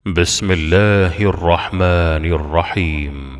بسم الله الرحمن الرحيم.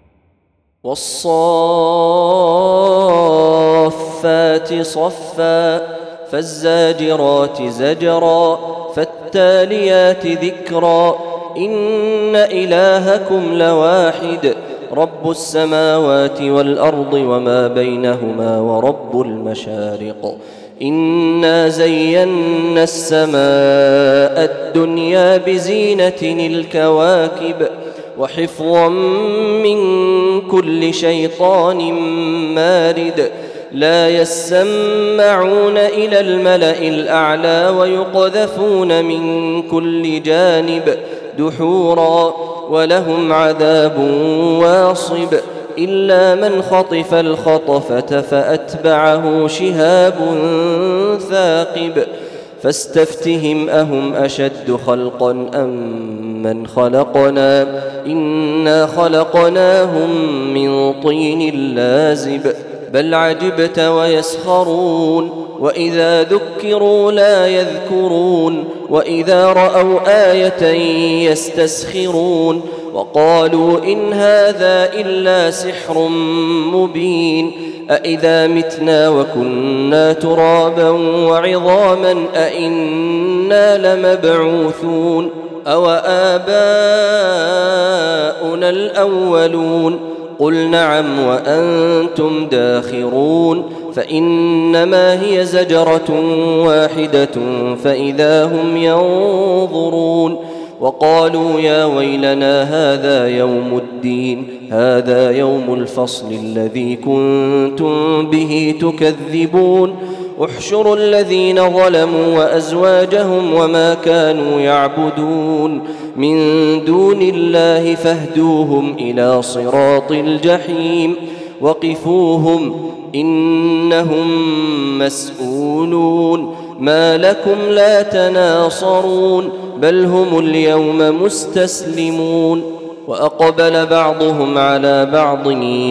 والصافات صفا فالزاجرات زجرا فالتاليات ذكرا إن إلهكم لواحد رب السماوات والأرض وما بينهما ورب المشارق إنا زينا السماء الدنيا بزينة الكواكب وحفظا من كل شيطان مارد لا يسمعون إلى الملأ الأعلى ويقذفون من كل جانب دحورا ولهم عذاب واصب إلا من خطف الخطفة فأتبعه شهاب ثاقب فاستفتهم أهم أشد خلقا أم من خلقنا إنا خلقناهم من طين لازب بل عجبت ويسخرون وإذا ذكروا لا يذكرون وإذا رأوا آية يستسخرون وقالوا إن هذا إلا سحر مبين أإذا متنا وكنا ترابا وعظاما أإنا لمبعوثون أو آباؤنا الأولون قل نعم وأنتم داخرون فإنما هي زجرة واحدة فإذا هم ينظرون وقالوا يا ويلنا هذا يوم الدين هذا يوم الفصل الذي كنتم به تكذبون احشروا الذين ظلموا وأزواجهم وما كانوا يعبدون من دون الله فاهدوهم إلى صراط الجحيم وقفوهم إنهم مسؤولون ما لكم لا تناصرون بل هم اليوم مستسلمون وأقبل بعضهم على بعض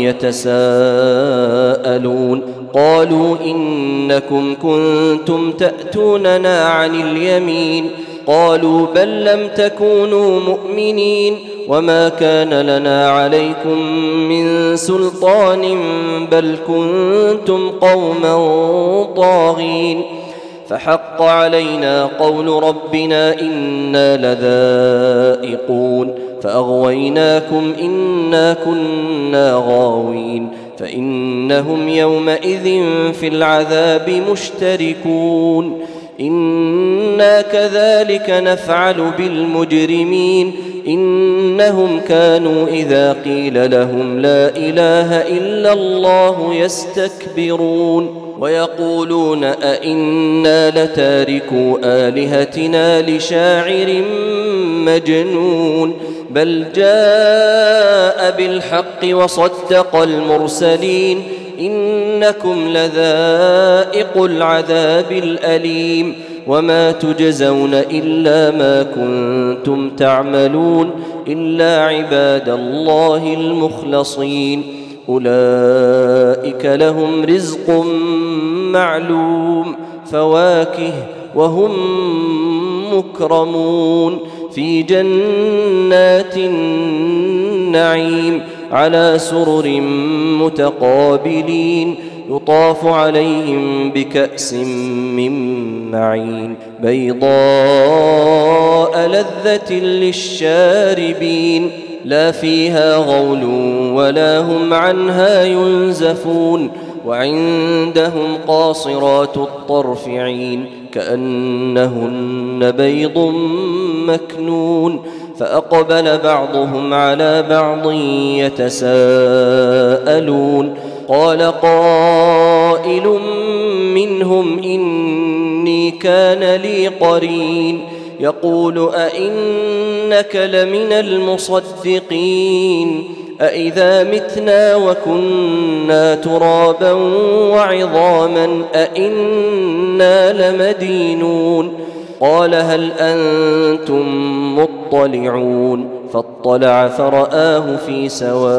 يتساءلون قالوا إنكم كنتم تأتوننا عن اليمين قالوا بل لم تكونوا مؤمنين وما كان لنا عليكم من سلطان بل كنتم قوما طاغين فحق علينا قول ربنا إنا لذائقون فأغويناكم إنا كنا غاوين فإنهم يومئذ في العذاب مشتركون إنا كذلك نفعل بالمجرمين إنهم كانوا إذا قيل لهم لا إله إلا الله يستكبرون ويقولون أئنا لتاركو آلهتنا لشاعر مجنون بل جاء بالحق وصدق المرسلين إنكم لذائق العذاب الأليم وما تجزون إلا ما كنتم تعملون إلا عباد الله المخلصين أولئك لهم رزق معلوم فواكه وهم مكرمون في جنات النعيم على سرر متقابلين يطاف عليهم بكأس من معين بيضاء لذة للشاربين لا فيها غول ولا هم عنها ينزفون وعندهم قاصرات الطرف عين كأنهن بيض مكنون فأقبل بعضهم على بعض يتساءلون قال قائل منهم إني كان لي قرين يقول أئنك لمن المصدقين أئذا متنا وكنا ترابا وعظاما أئنا لمدينون قال هل أنتم مطلعون فاطلع فرآه في سواء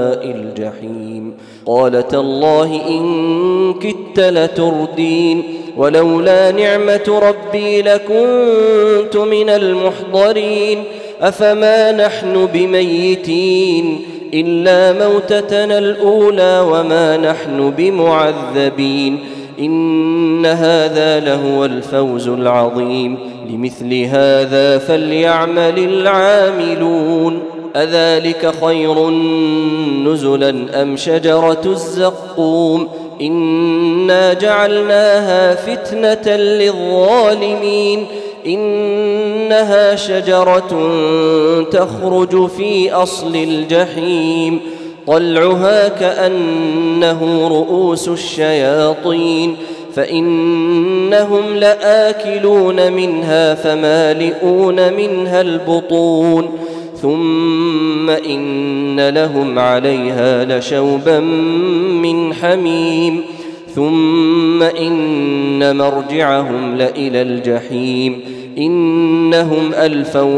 الجحيم قال تالله إن كدت لتردين ولولا نعمة ربي لكنت من المحضرين أفما نحن بميتين إلا موتتنا الأولى وما نحن بمعذبين إن هذا لهو الفوز العظيم لمثل هذا فليعمل العاملون أذلك خير نزلا أم شجرة الزقوم إنا جعلناها فتنة للظالمين إنها شجرة تخرج في أصل الجحيم طلعها كأنه رؤوس الشياطين فإنهم لآكلون منها فمالئون منها البطون ثم إن لهم عليها لشوبا من حميم ثم إن مرجعهم لإلى الجحيم إنهم ألفوا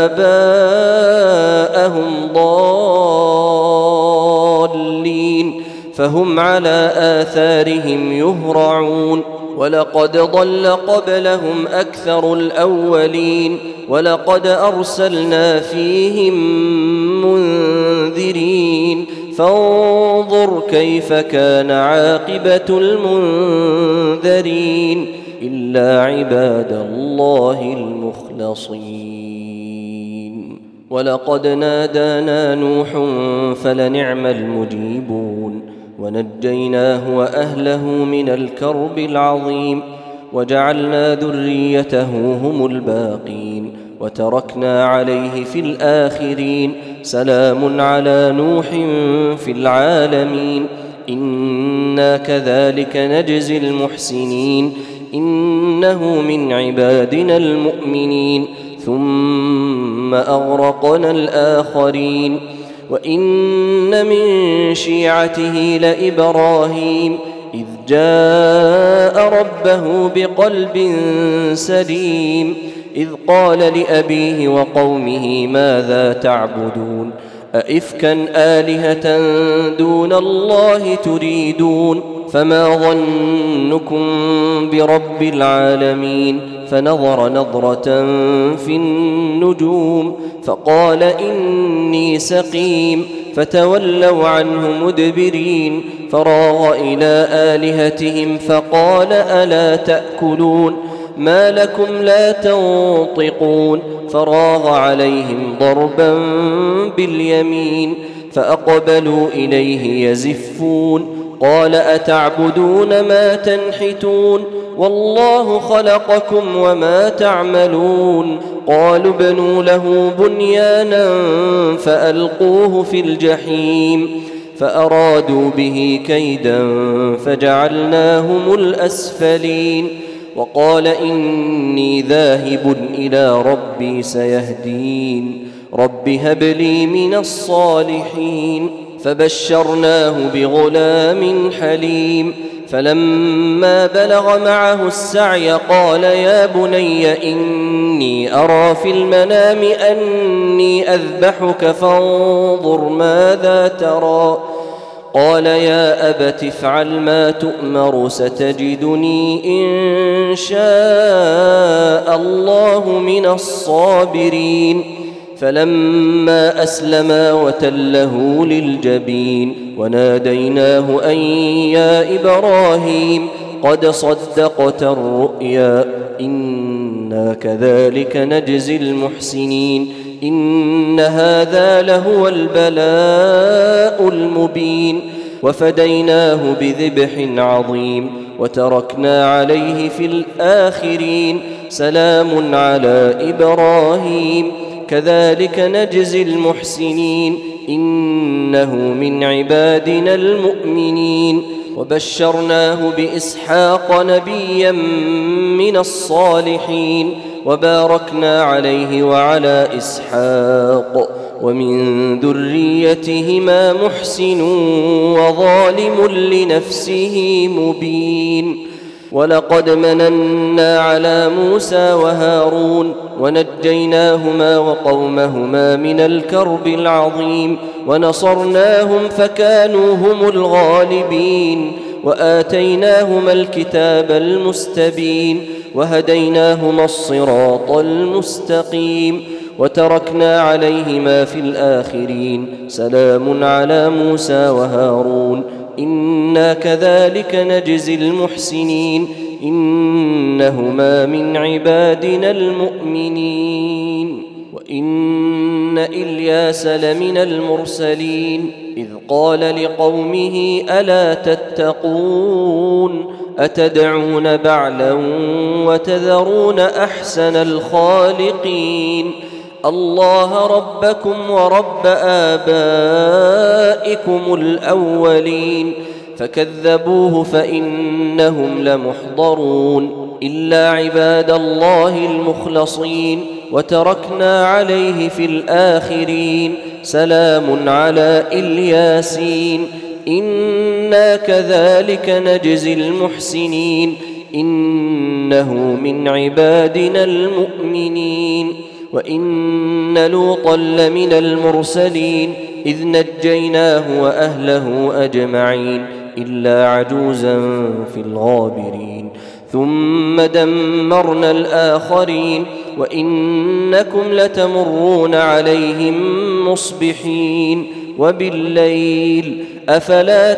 آباءهم ضالين فهم على آثارهم يهرعون ولقد ضل قبلهم أكثر الأولين ولقد أرسلنا فيهم منذرين فانظر كيف كان عاقبة المنذرين إلا عباد الله المخلصين ولقد نادانا نوح فلنعم المجيبون ونجيناه وأهله من الكرب العظيم وجعلنا ذريته هم الباقين وتركنا عليه في الآخرين سلام على نوح في العالمين إنا كذلك نجزي المحسنين إنه من عبادنا المؤمنين ثم أغرقنا الآخرين وإن من شيعته لإبراهيم إذ جاء ربه بقلب سليم إذ قال لأبيه وقومه ماذا تعبدون أئفكا آلهة دون الله تريدون فما ظنكم برب العالمين فنظر نظرة في النجوم فقال إني سقيم فتولوا عنه مدبرين فراغ إلى آلهتهم فقال ألا تأكلون ما لكم لا تنطقون فراغ عليهم ضربا باليمين فأقبلوا إليه يزفون قال أتعبدون ما تنحتون والله خلقكم وما تعملون قالوا ابنوا له بنيانا فألقوه في الجحيم فأرادوا به كيدا فجعلناهم الأسفلين وقال إني ذاهب إلى ربي سيهدين رب هب لي من الصالحين فبشرناه بغلام حليم فلما بلغ معه السعي قال يا بني إني أرى في المنام أني أذبحك فانظر ماذا ترى قال يا أبت افعل ما تؤمر ستجدني إن شاء الله من الصابرين فلما أسلما وتله للجبين وناديناه أن يا إبراهيم قد صدقت الرؤيا إنا كذلك نجزي المحسنين إن هذا لهو البلاء المبين وفديناه بذبح عظيم وتركنا عليه في الآخرين سلام على إبراهيم كذلك نجزي المحسنين إنه من عبادنا المؤمنين وبشرناه بإسحاق نبيا من الصالحين وباركنا عليه وعلى إسحاق ومن ذريتهما محسن وظالم لنفسه مبين ولقد مننا على موسى وهارون ونجيناهما وقومهما من الكرب العظيم ونصرناهم فكانوا هم الغالبين وآتيناهما الكتاب المستبين وهديناهما الصراط المستقيم وتركنا عليهما في الآخرين سلام على موسى وهارون إنا كذلك نجزي المحسنين إنهما من عبادنا المؤمنين وإن إلياس لمن المرسلين إذ قال لقومه ألا تتقون أتدعون بعلا وتذرون أحسن الخالقين الله ربكم ورب آبائكم الأولين فكذبوه فإنهم لمحضرون إلا عباد الله المخلصين وتركنا عليه في الآخرين سلام على الياسين إنا كذلك نجزي المحسنين إنه من عبادنا المؤمنين وإن لوطا لمن المرسلين إذ نجيناه وأهله أجمعين إلا عجوزا في الغابرين ثم دمرنا الآخرين وإنكم لتمرون عليهم مصبحين وبالليل أفلا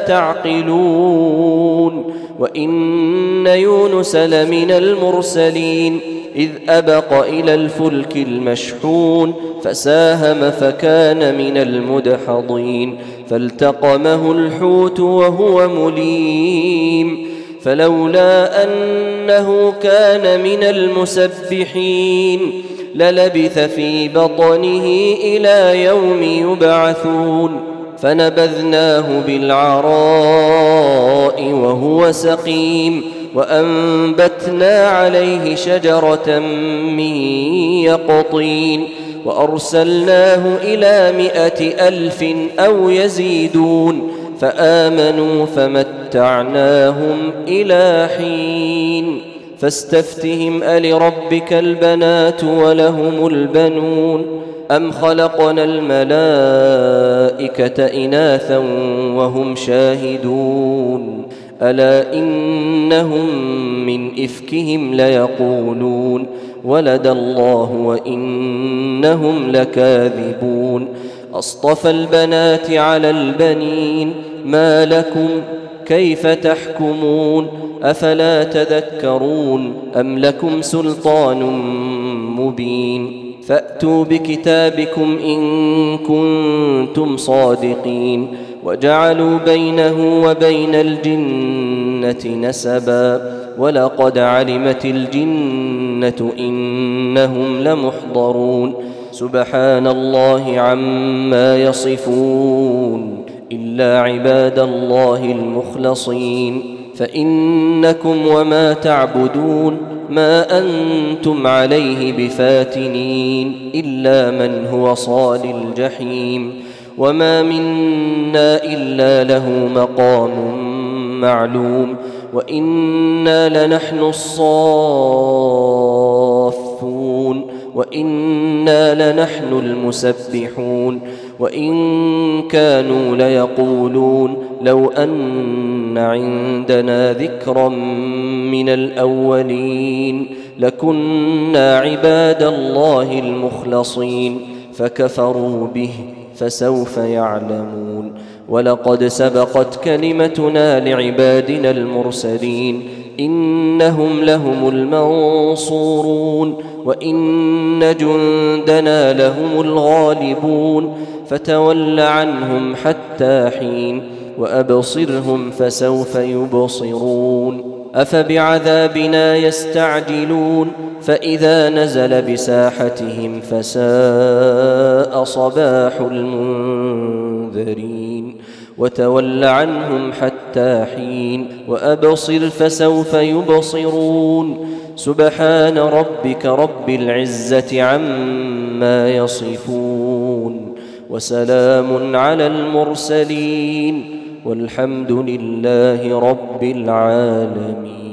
تعقلون وإن يونس لمن المرسلين إذ أبق إلى الفلك المشحون فساهم فكان من المدحضين فالتقمه الحوت وهو مليم فلولا أنه كان من المسبحين للبث في بطنه إلى يوم يبعثون فنبذناه بالعراء وهو سقيم وأنبتنا عليه شجرة من يقطين وأرسلناه إلى 100,000 أو يزيدون فآمنوا فمتعناهم إلى حين فاستفتهم ألربك البنات ولهم البنون أم خلقنا الملائكة إناثا وهم شاهدون ألا إنهم من إفكهم ليقولون ولد الله وإنهم لكاذبون أصطفى البنات على البنين ما لكم كيف تحكمون أفلا تذكرون أم لكم سلطان مبين فأتوا بكتابكم إن كنتم صادقين وجعلوا بينه وبين الجنة نسبا ولقد علمت الجنة إنهم لمحضرون سبحان الله عما يصفون إلا عباد الله المخلصين فإنكم وما تعبدون ما أنتم عليه بفاتنين إلا من هو صال الجحيم وما منا إلا له مقام معلوم وإنا لنحن الصافون وإنا لنحن المسبحون وإن كانوا ليقولون لو أن عندنا ذكرا من الأولين لكنا عباد الله المخلصين فكفروا به فسوف يعلمون ولقد سبقت كلمتنا لعبادنا المرسلين إنهم لهم المنصورون وإن جندنا لهم الغالبون فتول عنهم حتى حين وأبصرهم فسوف يبصرون أفبعذابنا يستعجلون فإذا نزل بساحتهم فساء صباح المنذرين وتول عنهم حتى حين وأبصر فسوف يبصرون سبحان ربك رب العزة عما يصفون وسلام على المرسلين والحمد لله رب العالمين.